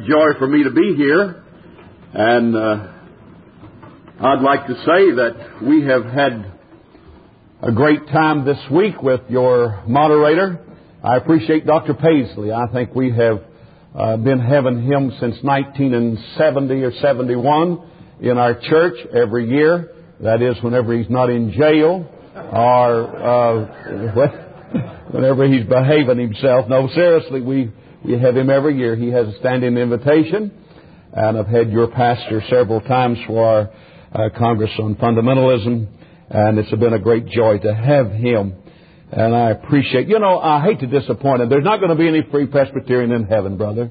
joy for me to be here, and I'd like to say that we have had a great time this week with your moderator. I appreciate Dr. Paisley. I think we have been having him since 1970 or 71 in our church every year. That is, whenever he's not in jail or whenever he's behaving himself. No, seriously, we have him every year. He has a standing invitation, and I've had your pastor several times for our Congress on Fundamentalism, and it's been a great joy to have him. And I appreciate, I hate to disappoint him. There's not going to be any Free Presbyterian in heaven, brother.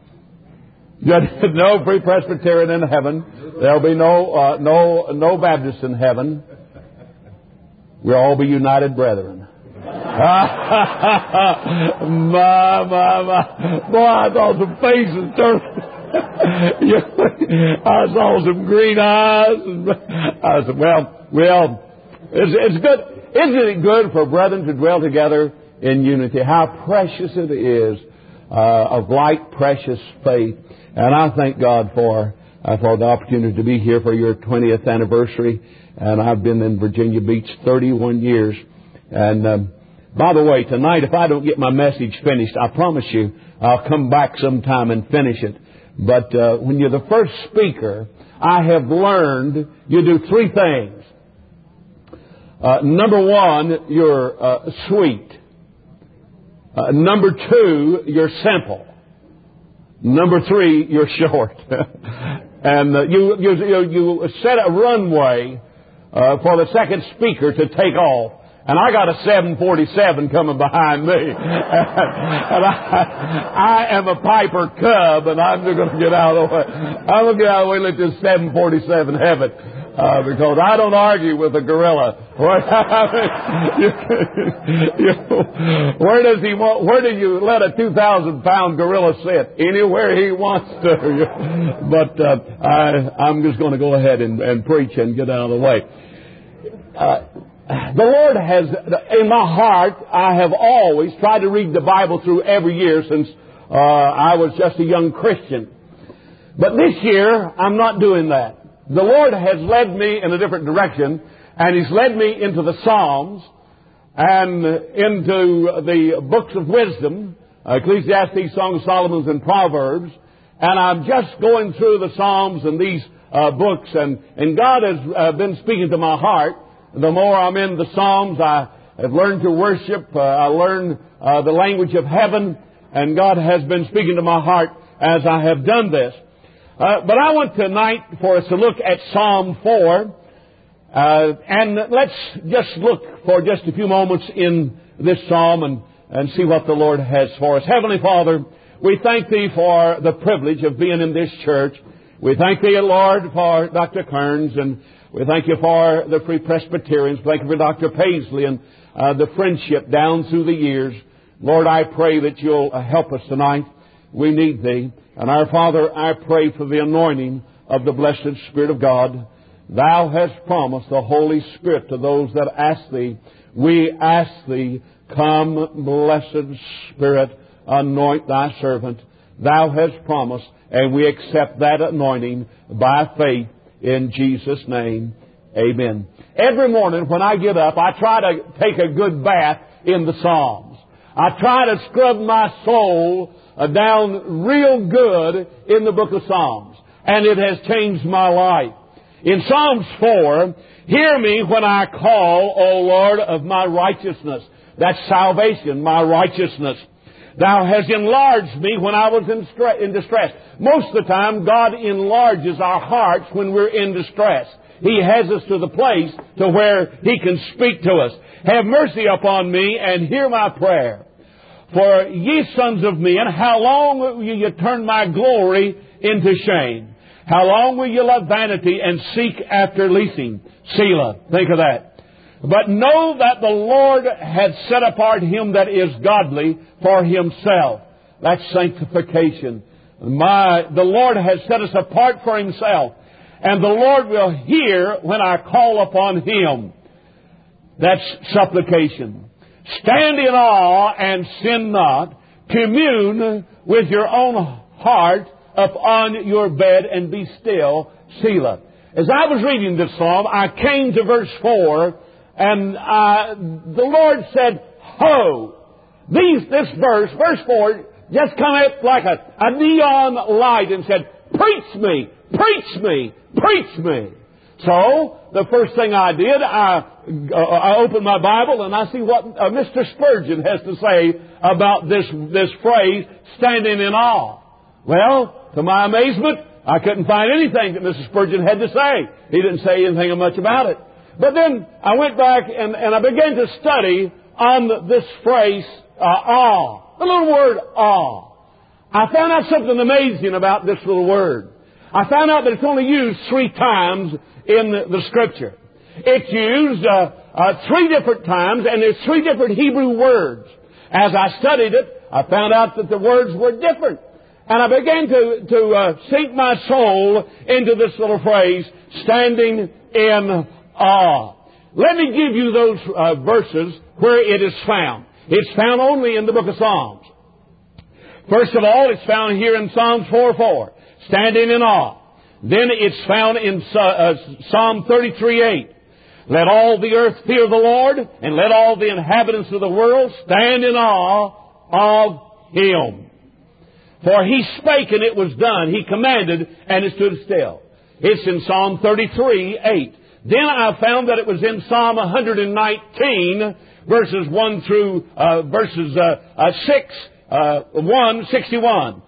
No Free Presbyterian in heaven. There'll be no Baptist in heaven. We'll all be united brethren. My. Boy, I saw some faces turn. I saw some green eyes. I said, well, it's good. Isn't it good for brethren to dwell together in unity? How precious it is of like precious faith. And I thank God for the opportunity to be here for your 20th anniversary. And I've been in Virginia Beach 31 years. And by the way, tonight, if I don't get my message finished, I promise you I'll come back sometime and finish it. But when you're the first speaker, I have learned you do three things. Number one, you're sweet. Number two, you're simple. Number three, you're short. And you set a runway for the second speaker to take off. And I got a 747 coming behind me. And I am a Piper Cub, and I'm just going to get out of the way. I'm going to get out of the way and let this 747 have it. Because I don't argue with a gorilla. Where do you let a 2,000-pound gorilla sit? Anywhere he wants to. But I'm just going to go ahead and preach and get out of the way. The Lord has, in my heart, I have always tried to read the Bible through every year since I was just a young Christian. But this year, I'm not doing that. The Lord has led me in a different direction, and He's led me into the Psalms and into the books of wisdom, Ecclesiastes, Song of Solomon, and Proverbs. And I'm just going through the Psalms and these books, and God has been speaking to my heart. The more I'm in the Psalms, I have learned to worship. I learned the language of heaven, and God has been speaking to my heart as I have done this. But I want tonight for us to look at Psalm 4, and let's just look for just a few moments in this psalm and see what the Lord has for us. Heavenly Father, we thank Thee for the privilege of being in this church. We thank Thee, Lord, for Dr. Kearns, and we thank You for the Free Presbyterians. Thank You for Dr. Paisley and the friendship down through the years. Lord, I pray that You'll help us tonight. We need Thee. And our Father, I pray for the anointing of the blessed Spirit of God. Thou hast promised the Holy Spirit to those that ask Thee. We ask Thee, come, blessed Spirit, anoint Thy servant. Thou hast promised, and we accept that anointing by faith in Jesus' name. Amen. Every morning when I get up, I try to take a good bath in the Psalms. I try to scrub my soul down real good in the book of Psalms. And it has changed my life. In Psalms 4, hear me when I call, O Lord, of my righteousness. That's salvation, my righteousness. Thou hast enlarged me when I was in distress. Most of the time, God enlarges our hearts when we're in distress. He has us to the place to where He can speak to us. Have mercy upon me and hear my prayer. For ye sons of men, how long will you turn my glory into shame? How long will you love vanity and seek after leasing? Selah. Think of that. But know that the Lord hath set apart him that is godly for Himself. That's sanctification. The Lord has set us apart for Himself. And the Lord will hear when I call upon Him. That's supplication. Stand in awe and sin not. Commune with your own heart upon your bed and be still, Selah. As I was reading this psalm, I came to verse 4, and the Lord said, Ho! This verse 4, just come up like a neon light and said, Preach me! Preach me! Preach me! So, the first thing I did, I opened my Bible and I see what Mr. Spurgeon has to say about this phrase, standing in awe. Well, to my amazement, I couldn't find anything that Mr. Spurgeon had to say. He didn't say anything much about it. But then I went back and I began to study on this phrase, awe. The little word awe. I found out something amazing about this little word. I found out that it's only used 3 times in the Scripture. It's used 3 different times, and there's 3 different Hebrew words. As I studied it, I found out that the words were different. And I began to sink my soul into this little phrase, standing in awe. Let me give you those verses where it is found. It's found only in the book of Psalms. First of all, it's found here in Psalms 4:4, standing in awe. Then it's found in Psalm 33:8. Let all the earth fear the Lord, and let all the inhabitants of the world stand in awe of Him. For He spake, and it was done. He commanded, and it stood still. It's in Psalm 33:8. Then I found that it was in Psalm 119, verses 1 through verses 161.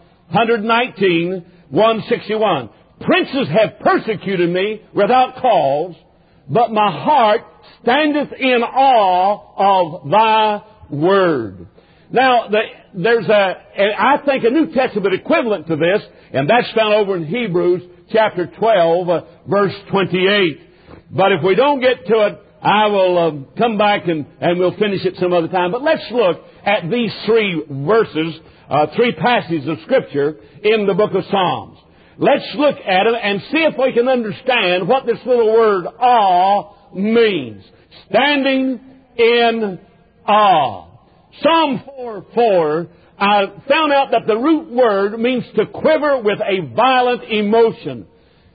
119, 161. Princes have persecuted me without cause, but my heart standeth in awe of thy word. Now, there's I think a New Testament equivalent to this, and that's found over in Hebrews chapter 12, verse 28. But if we don't get to it, I will come back and we'll finish it some other time. But let's look at these 3 verses, 3 passages of Scripture in the book of Psalms. Let's look at them and see if we can understand what this little word awe means. Standing in awe. Psalm 4:4, I found out that the root word means to quiver with a violent emotion,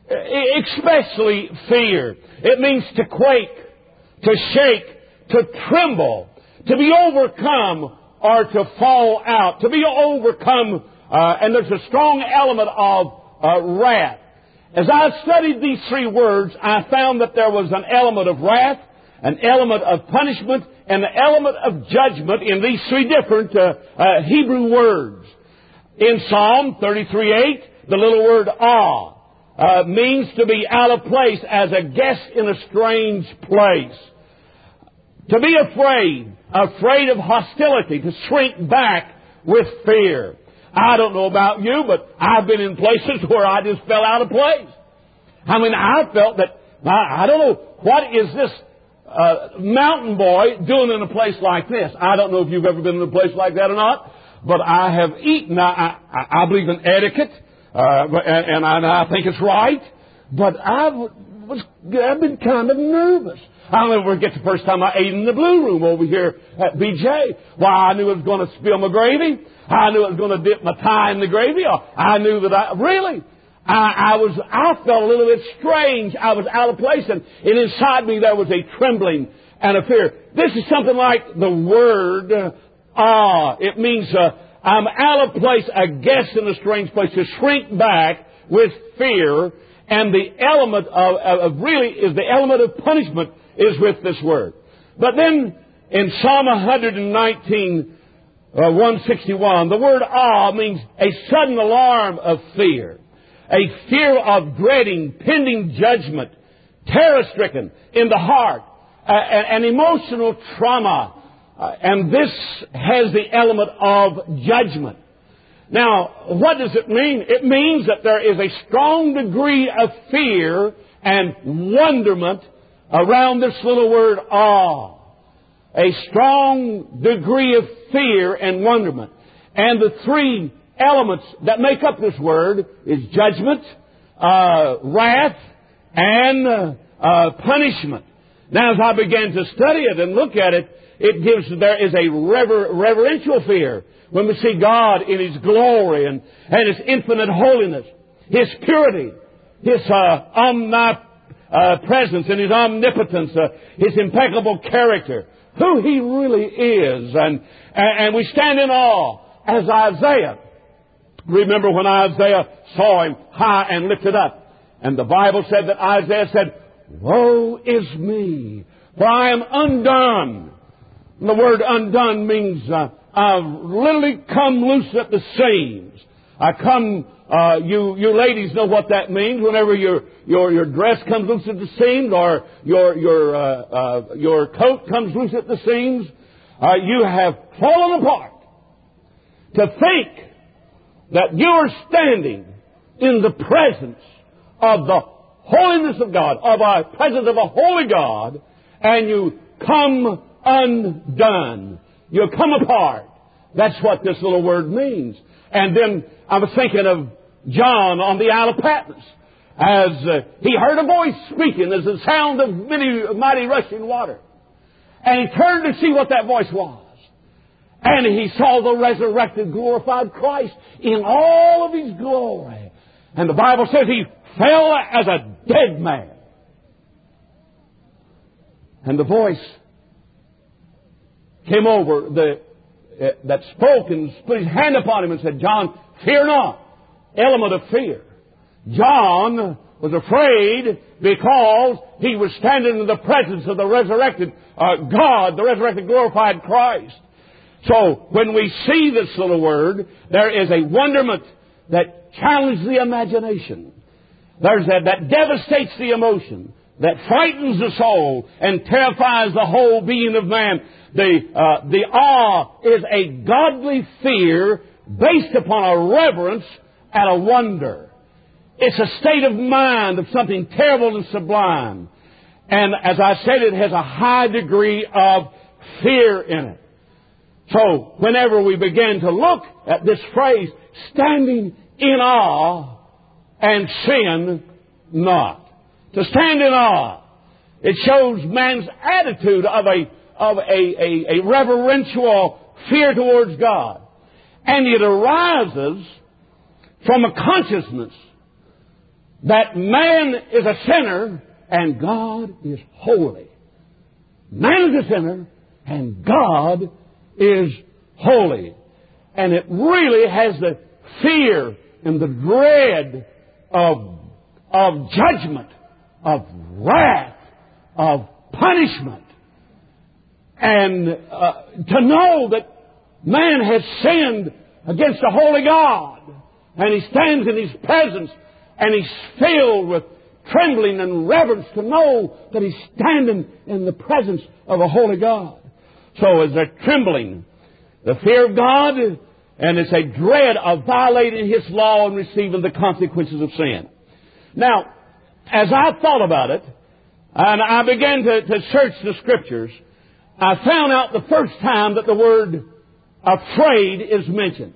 especially fear. It means to quake, to shake, to tremble, to be overcome or to fall out, to be overcome, and there's a strong element of wrath. As I studied these 3 words, I found that there was an element of wrath, an element of punishment, and an element of judgment in these 3 different Hebrew words. In Psalm 33:8, the little word awe means to be out of place as a guest in a strange place. To be afraid of hostility, to shrink back with fear. I don't know about you, but I've been in places where I just fell out of place. I mean, I felt that, I don't know, what is this mountain boy doing in a place like this? I don't know if you've ever been in a place like that or not, but I have eaten. I believe in etiquette, and I think it's right, but I've been kind of nervous. I'll never forget the first time I ate in the Blue Room over here at BJ. Why, I knew I was going to spill my gravy. I knew I was going to dip my tie in the gravy. I knew that I felt a little bit strange. I was out of place, and inside me there was a trembling and a fear. This is something like the word awe. It means I'm out of place, a guest in a strange place, to shrink back with fear. And the element of really is the element of punishment is with this word. But then in Psalm 119, 161, the word awe means a sudden alarm of fear, a fear of dreading, pending judgment, terror-stricken in the heart, an emotional trauma, and this has the element of judgment. Now, what does it mean? It means that there is a strong degree of fear and wonderment around this little word awe. A strong degree of fear and wonderment. And the 3 elements that make up this word is judgment, wrath, and punishment. Now, as I began to study it and look at it, there is a reverential fear when we see God in His glory and His infinite holiness, His purity, His omnipresence and His omnipotence, His impeccable character, who He really is. And we stand in awe as Isaiah. Remember when Isaiah saw Him high and lifted up. And the Bible said that Isaiah said, "Woe is me, for I am undone." And the word undone means I've literally come loose at the seams. You ladies know what that means. Whenever your dress comes loose at the seams, or your coat comes loose at the seams, you have fallen apart. To think that you are standing in the presence of the holiness of God, of a presence of a holy God, and you come undone. You come apart. That's what this little word means. And then I was thinking of John on the Isle of Patmos, as he heard a voice speaking as the sound of many mighty rushing water. And he turned to see what that voice was. And he saw the resurrected, glorified Christ in all of His glory. And the Bible says he fell as a dead man. And the voice came over that spoke and put his hand upon him and said, "John, fear not." Element of fear. John was afraid because he was standing in the presence of the resurrected God, the resurrected, glorified Christ. So when we see this little word, there is a wonderment that challenges the imagination. There's that devastates the emotion, that frightens the soul and terrifies the whole being of man. The awe is a godly fear based upon a reverence and a wonder. It's a state of mind of something terrible and sublime. And as I said, it has a high degree of fear in it. So whenever we begin to look at this phrase, standing in awe and sin not. To stand in awe, it shows man's attitude of a reverential fear towards God. And it arises from a consciousness that man is a sinner and God is holy. Man is a sinner and God is holy. And it really has the fear and the dread of judgment, of wrath, of punishment. And to know that man has sinned against a holy God, and he stands in His presence, and he's filled with trembling and reverence to know that he's standing in the presence of a holy God. So is there trembling, the fear of God, and it's a dread of violating His law and receiving the consequences of sin. Now, as I thought about it, and I began to search the Scriptures, I found out the first time that the word afraid is mentioned.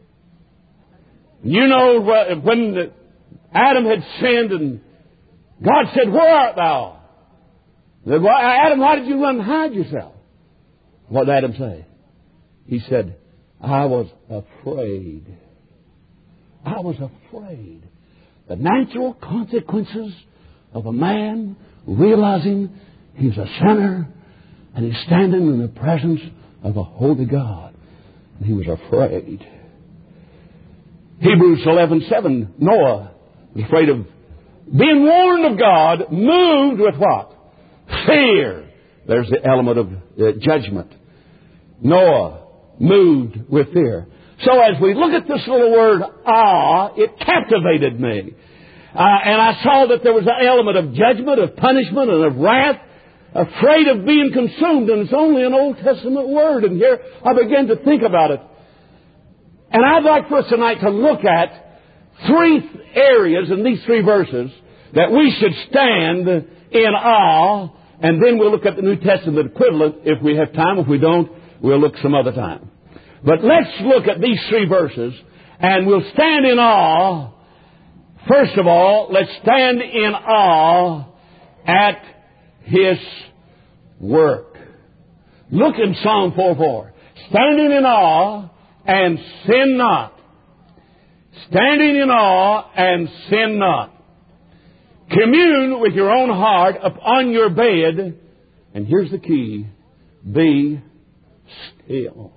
You know, when Adam had sinned and God said, "Where art thou?" Adam, why did you run and hide yourself? What did Adam say? He said, "I was afraid." I was afraid. The natural consequences of a man realizing he's a sinner and he's standing in the presence of a holy God. And he was afraid. Hebrews 11:7, Noah was afraid of being warned of God, moved with what? Fear. There's the element of judgment. Noah moved with fear. So as we look at this little word, awe, it captivated me. And I saw that there was an element of judgment, of punishment, and of wrath, afraid of being consumed. And it's only an Old Testament word. And here I began to think about it. And I'd like for us tonight to look at three areas in these three verses that we should stand in awe. And then we'll look at the New Testament equivalent if we have time. If we don't, we'll look some other time. But let's look at these three verses, and we'll stand in awe. First of all, let's stand in awe at His work. Look in Psalm 4:4. Standing in awe and sin not. Standing in awe and sin not. Commune with your own heart upon your bed. And here's the key. Be still.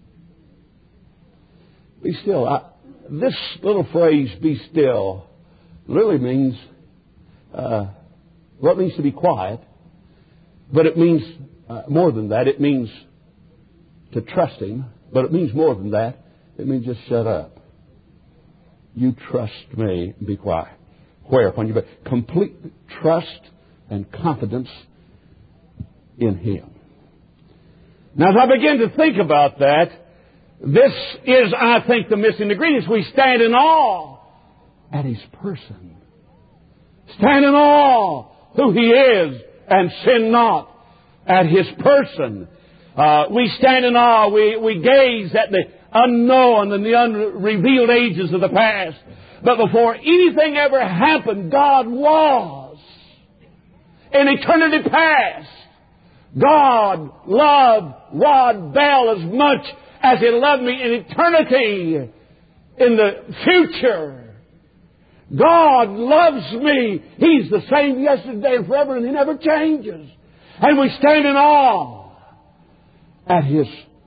Be still. This little phrase, be still, really means, well, it means to be quiet. But it means more than that. It means to trust Him. But it means more than that. It means just shut up. You trust me and be quiet. Where? Upon your bed. Complete trust and confidence in Him. Now, as I begin to think about that, this is, I think, the missing ingredient. We stand in awe at His person. Stand in awe who He is and sin not at His person. We stand in awe. We gaze at the unknown and the unrevealed ages of the past. But before anything ever happened, God was. In eternity past, God loved Rod Bell as much as He loved me in eternity. In the future, God loves me. He's the same yesterday and forever, and He never changes. And we stand in awe at His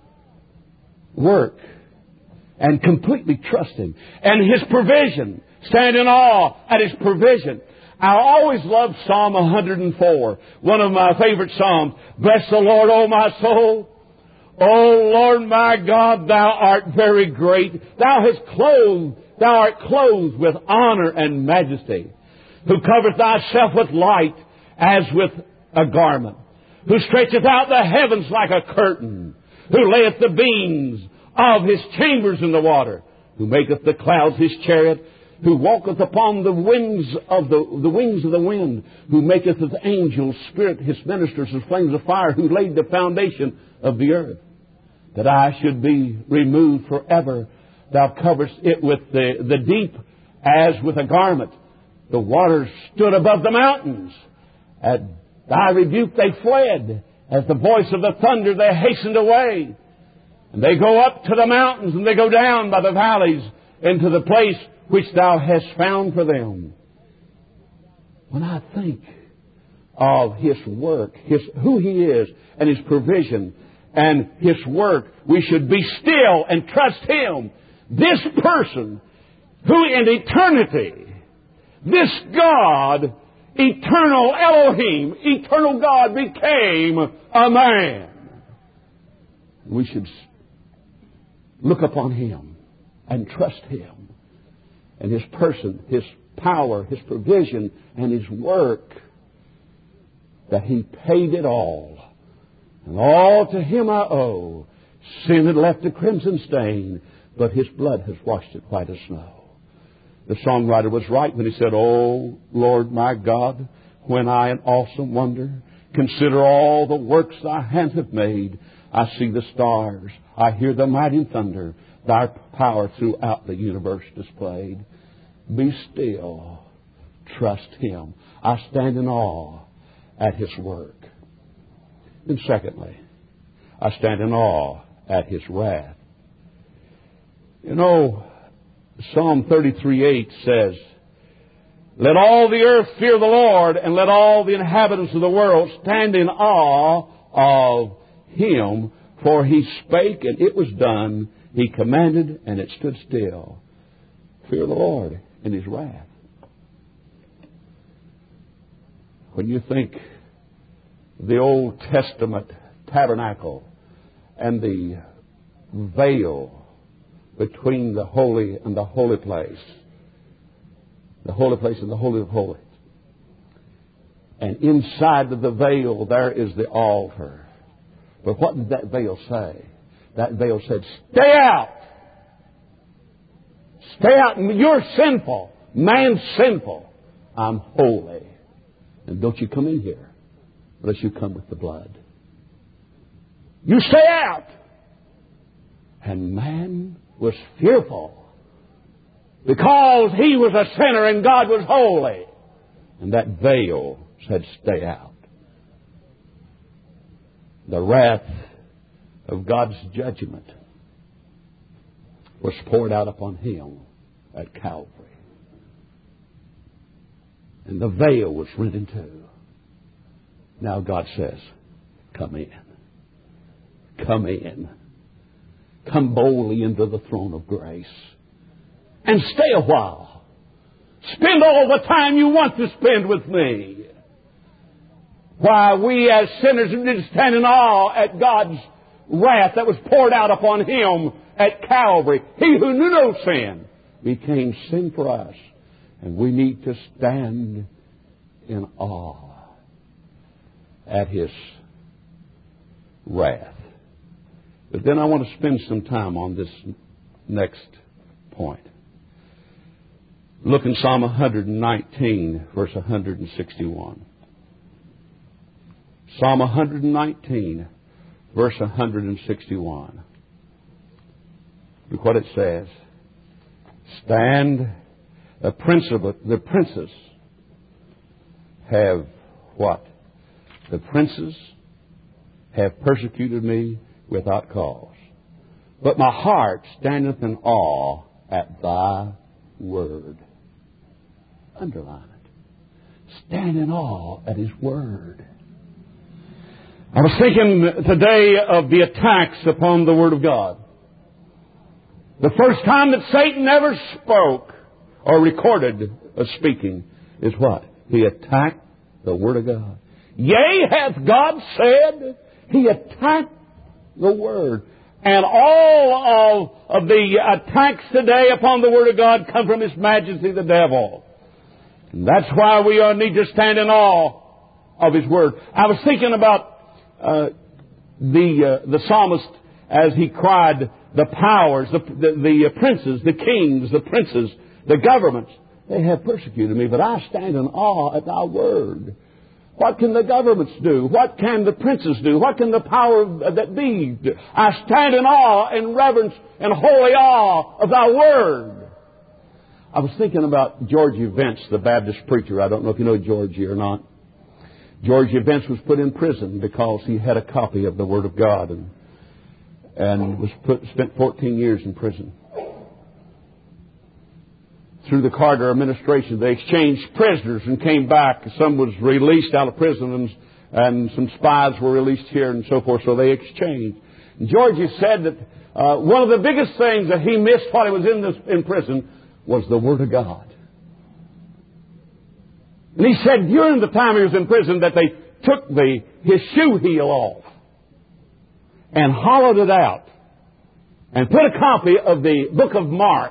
work and completely trust Him. And His provision. Stand in awe at His provision. I always loved Psalm 104, one of my favorite Psalms. Bless the Lord, O my soul. O Lord my God, Thou art very great. Thou art clothed with honor and majesty, who covereth Thyself with light as with a garment, who stretcheth out the heavens like a curtain, who layeth the beams of His chambers in the water, who maketh the clouds His chariot, who walketh upon the wings of the wings of the wind, who maketh His angels spirit His ministers as flames of fire, who laid the foundation of the earth, that I should be removed forever. Thou coverest it with the deep as with a garment. The waters stood above the mountains. At Thy rebuke they fled. At the voice of the thunder they hastened away. And they go up to the mountains, and they go down by the valleys into the place which Thou hast found for them. When I think of His work, who He is, and His provision, and His work, we should be still and trust Him. This person who in eternity, this God, eternal Elohim, eternal God, became a man. We should look upon Him and trust Him and His person, His power, His provision, and His work, that He paid it all. And all to Him I owe. Sin had left a crimson stain, but His blood has washed it white as snow. The songwriter was right when he said, O Lord my God, when I in awesome wonder consider all the works Thy hands have made, I see the stars, I hear the mighty thunder, Thy power throughout the universe displayed. Be still, trust Him. I stand in awe at His work. And secondly, I stand in awe at His wrath. You know, Psalm 33:8 says, Let all the earth fear the Lord, and let all the inhabitants of the world stand in awe of Him. For He spake, and it was done. He commanded, and it stood still. Fear the Lord in His wrath. When you think the Old Testament tabernacle and the veil between the holy and the holy place and the holy of holies, and inside of the veil there is the altar. But what did that veil say? That veil said, stay out! Stay out! You're sinful. Man's sinful. I'm holy. And don't you come in here unless you come with the blood. You stay out! And man was fearful because he was a sinner and God was holy. And that veil said, stay out. The wrath of God's judgment was poured out upon Him at Calvary. And the veil was rent in two. Now God says, come in. Come in. Come boldly into the throne of grace. And stay a while. Spend all the time you want to spend with me. Why, we as sinners did stand in awe at God's wrath that was poured out upon Him at Calvary. He who knew no sin became sin for us. And we need to stand in awe at His wrath. But then I want to spend some time on this next point. Look in Psalm 119, verse 161. Psalm 119, verse 161. Look what it says. Stand, the princes have what? The princes have persecuted me without cause. But my heart standeth in awe at thy word. Underline it. Stand in awe at His word. I was thinking today of the attacks upon the Word of God. The first time that Satan ever spoke or recorded of speaking is what? He attacked the Word of God. Yea, hath God said. He attacked the Word. And all of the attacks today upon the Word of God come from His majesty, the devil. And that's why we need to stand in awe of His Word. I was thinking about the psalmist as he cried, the powers, the princes, the kings, the princes, the governments, they have persecuted me, but I stand in awe at thy word. What can the governments do? What can the princes do? What can the power that be do? I stand in awe and reverence and holy awe of thy word. I was thinking about Georgie Vance, the Baptist preacher. I don't know if you know Georgie or not. Georgie Vance was put in prison because he had a copy of the Word of God and spent 14 years in prison. Through the Carter administration, they exchanged prisoners and came back. Some was released out of prison and some spies were released here and so forth, so they exchanged. And Georgie said that one of the biggest things that he missed while he was in prison was the Word of God. And he said during the time he was in prison that they took his shoe heel off and hollowed it out and put a copy of the book of Mark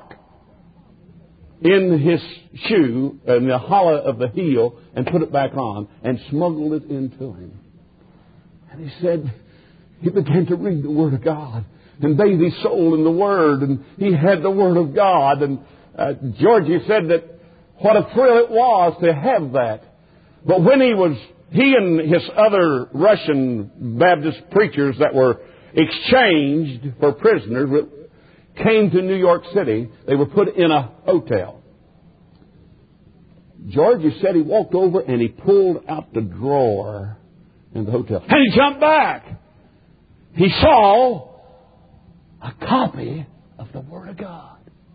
in his shoe, in the hollow of the heel, and put it back on and smuggled it into him. And he said he began to read the Word of God and bathe his soul in the Word, and he had the Word of God. And Georgie said that what a thrill it was to have that. But when he and his other Russian Baptist preachers that were exchanged for prisoners came to New York City, they were put in a hotel. Georgie said he walked over and he pulled out the drawer in the hotel. And he jumped back. He saw a copy of the Word of God.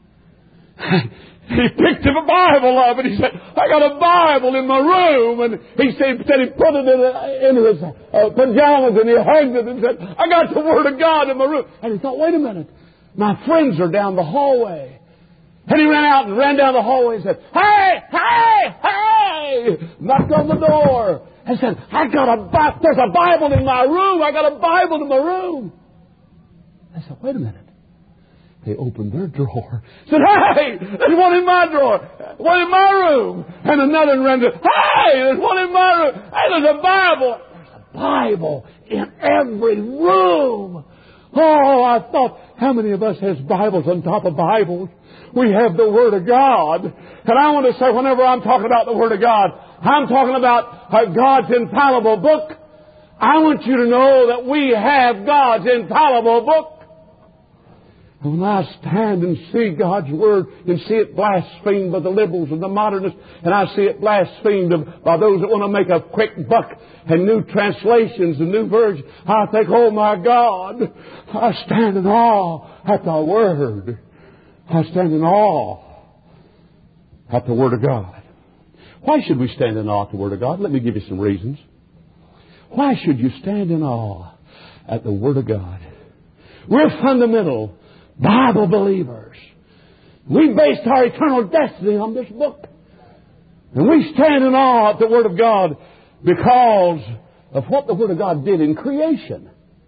He picked up a Bible up and he said, I got a Bible in my room. And he said he put it in his pajamas and he hugged it and said, I got the Word of God in my room. And he thought, wait a minute, my friends are down the hallway. And he ran out and ran down the hallway and said, hey, hey, hey! Knocked on the door and said, there's a Bible in my room. I got a Bible in my room. I said, wait a minute. They opened their drawer. Said, hey, there's one in my drawer. One in my room. And another one ran to, hey, there's one in my room. Hey, there's a Bible. There's a Bible in every room. Oh, I thought, how many of us has Bibles on top of Bibles? We have the Word of God. And I want to say, whenever I'm talking about the Word of God, I'm talking about God's infallible book. I want you to know that we have God's infallible book. And when I stand and see God's Word and see it blasphemed by the liberals and the modernists, and I see it blasphemed by those that want to make a quick buck and new translations and new versions, I think, oh my God, I stand in awe at the Word. I stand in awe at the Word of God. Why should we stand in awe at the Word of God? Let me give you some reasons. Why should you stand in awe at the Word of God? We're fundamental Bible believers. We based our eternal destiny on this book. And we stand in awe at the Word of God because of what the Word of God did in creation.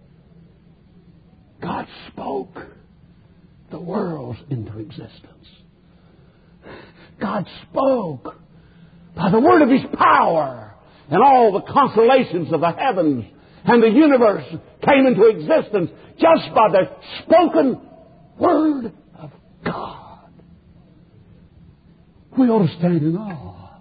God spoke the worlds into existence. God spoke by the word of His power, and all the constellations of the heavens and the universe came into existence just by the spoken Word of God. We ought to stand in awe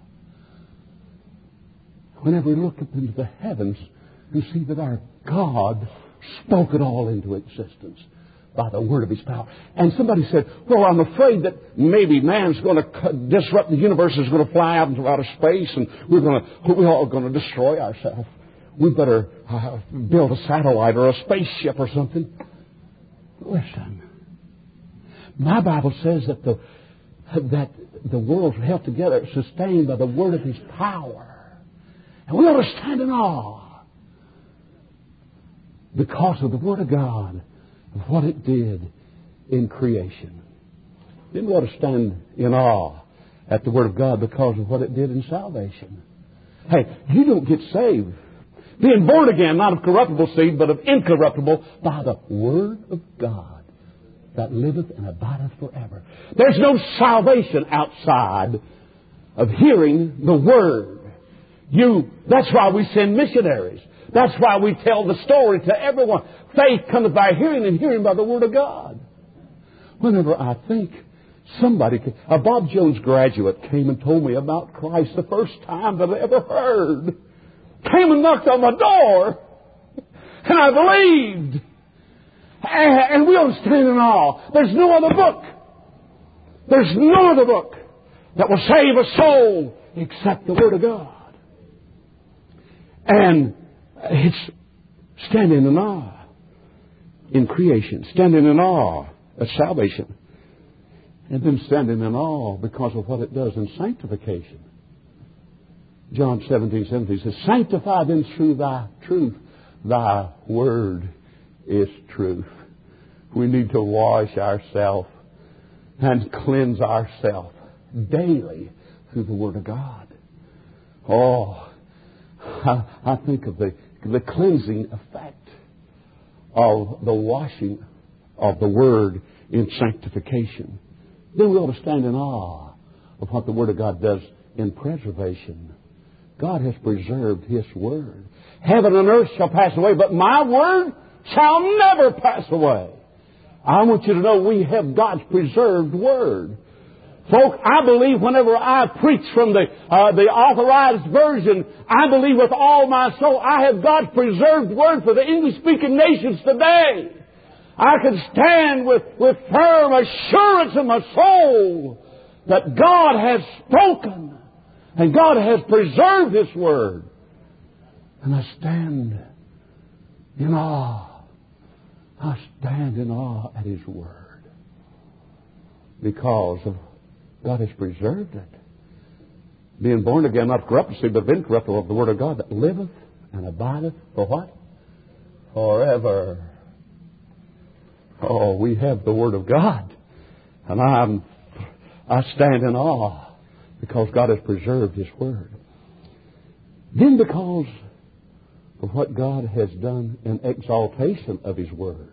whenever we look up into the heavens and see that our God spoke it all into existence by the word of His power. And somebody said, well, I'm afraid that maybe man's going to disrupt the universe, is going to fly out into outer space, and we're all going to destroy ourselves. We better build a satellite or a spaceship or something. Listen, my Bible says that the worlds are held together, sustained by the word of His power. And we ought to stand in awe because of the Word of God, of what it did in creation. Then we ought to stand in awe at the Word of God because of what it did in salvation. Hey, you don't get saved being born again, not of corruptible seed, but of incorruptible, by the Word of God that liveth and abideth forever. There's no salvation outside of hearing the Word. That's why we send missionaries. That's why we tell the story to everyone. Faith cometh by hearing, and hearing by the Word of God. Whenever I think a Bob Jones graduate came and told me about Christ the first time that I ever heard. Came and knocked on my door. And I believed. And we ought to stand in awe. There's no other book. There's no other book that will save a soul except the Word of God. And it's standing in awe in creation, standing in awe at salvation, and then standing in awe because of what it does in sanctification. John 17:17 says, sanctify them through thy truth. Thy word is truth. We need to wash ourselves and cleanse ourselves daily through the Word of God. Oh, I think of the cleansing effect of the washing of the Word in sanctification. Then we ought to stand in awe of what the Word of God does in preservation. God has preserved His Word. Heaven and earth shall pass away, but my Word shall never pass away. I want you to know we have God's preserved Word. Folks, I believe whenever I preach from the authorized version, I believe with all my soul I have God's preserved Word for the English-speaking nations today. I can stand with firm assurance in my soul that God has spoken and God has preserved His Word. And I stand in awe. I stand in awe at His Word because of God has preserved it. Being born again, not corruptible, but incorruptible of the Word of God that liveth and abideth for what? Forever. Oh, we have the Word of God. And I stand in awe because God has preserved His Word. Then because of what God has done in exaltation of His Word.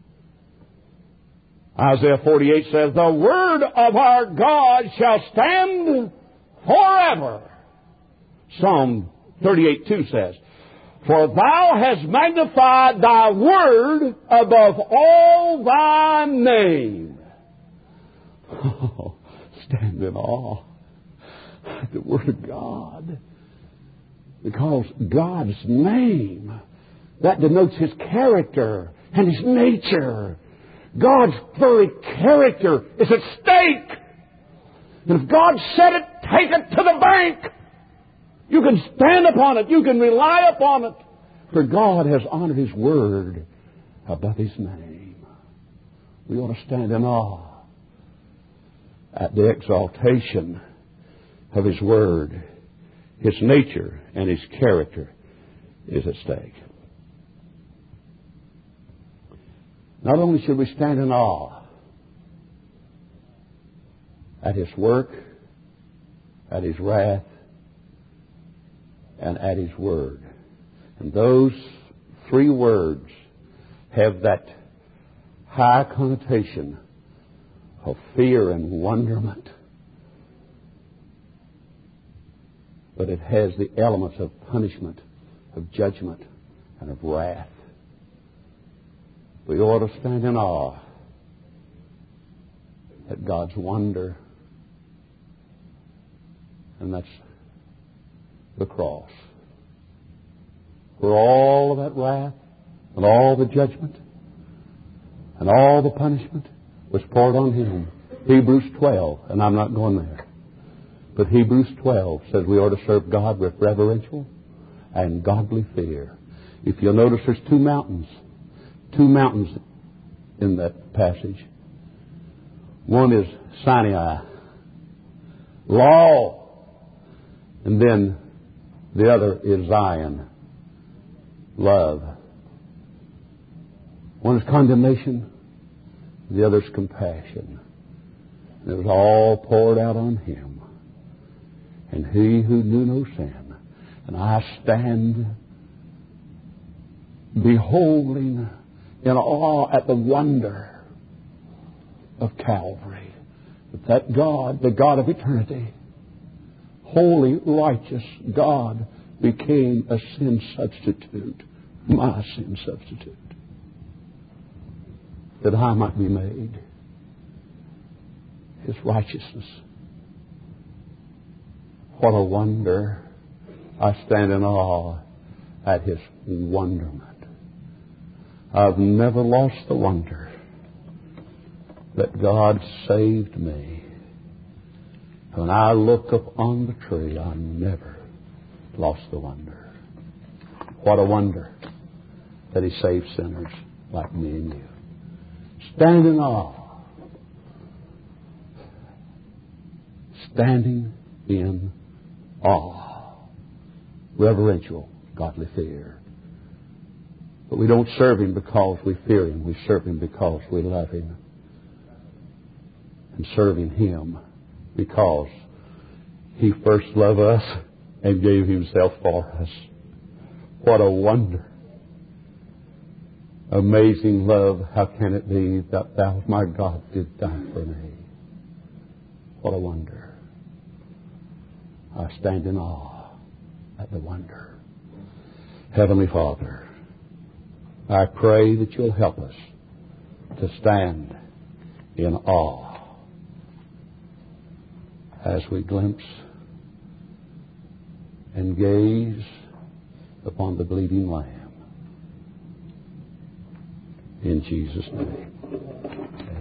Isaiah 48 says, the Word of our God shall stand forever. Psalm 38:2 says, for thou hast magnified thy Word above all thy name. Oh, stand in awe at the Word of God. Because God's name, that denotes His character and His nature. God's very character is at stake. And if God said it, take it to the bank. You can stand upon it. You can rely upon it. For God has honored His Word above His name. We ought to stand in awe at the exaltation of His Word. His nature and His character is at stake. Not only should we stand in awe at His work, at His wrath, and at His Word. And those three words have that high connotation of fear and wonderment. But it has the elements of punishment, of judgment, and of wrath. We ought to stand in awe at God's wonder. And that's the cross. Where all of that wrath and all the judgment and all the punishment was poured on Him. Hebrews 12, and I'm not going there. But Hebrews 12 says we ought to serve God with reverential and godly fear. If you'll notice, there's two mountains in that passage. One is Sinai, law, and then the other is Zion, love. One is condemnation, the other is compassion. And it was all poured out on Him. And He who knew no sin. And I stand beholding in awe at the wonder of Calvary. That God, the God of eternity, holy, righteous God, became a sin substitute, my sin substitute, that I might be made His righteousness. What a wonder. I stand in awe at His wonderment. I've never lost the wonder that God saved me. When I look upon the tree, I never lost the wonder. What a wonder that He saved sinners like me and you. Stand in awe. Standing in awe. Reverential, godly fear. But we don't serve Him because we fear Him. We serve Him because we love Him. And serving Him because He first loved us and gave Himself for us. What a wonder. Amazing love. How can it be that Thou, my God, did die for me? What a wonder. I stand in awe at the wonder. Heavenly Father, I pray that You'll help us to stand in awe as we glimpse and gaze upon the bleeding Lamb. In Jesus' name.